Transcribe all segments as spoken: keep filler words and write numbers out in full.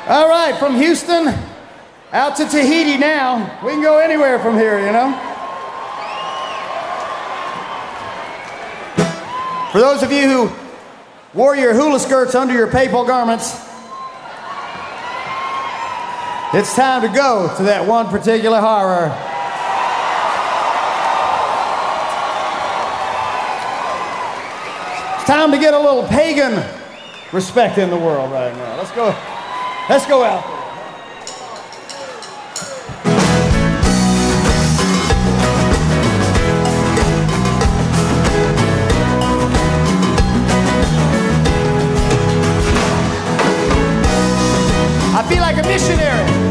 All right, from Houston out to Tahiti now. We can go anywhere from here, you know? For those of you who wore your hula skirts under your papal garments, it's time to go to that one particular horror. It's time to get a little pagan respect in the world right now. Let's go, let's go out there. I feel like a missionary.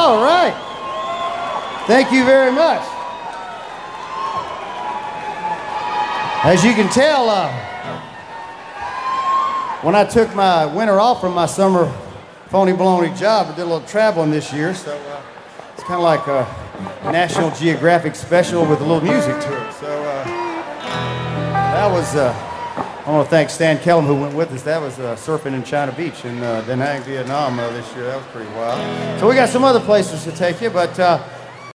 All right. Thank you very much. As you can tell, uh, when I took my winter off from my summer phony baloney job, I did a little traveling this year, so uh, it's kind of like a National Geographic special with a little music to it. So uh, that was, uh, I want to thank Stan Kellum who went with us. That was uh, surfing in China Beach in uh, Da Nang, Vietnam uh, this year. That was pretty wild. So we got some other places to take you, but uh,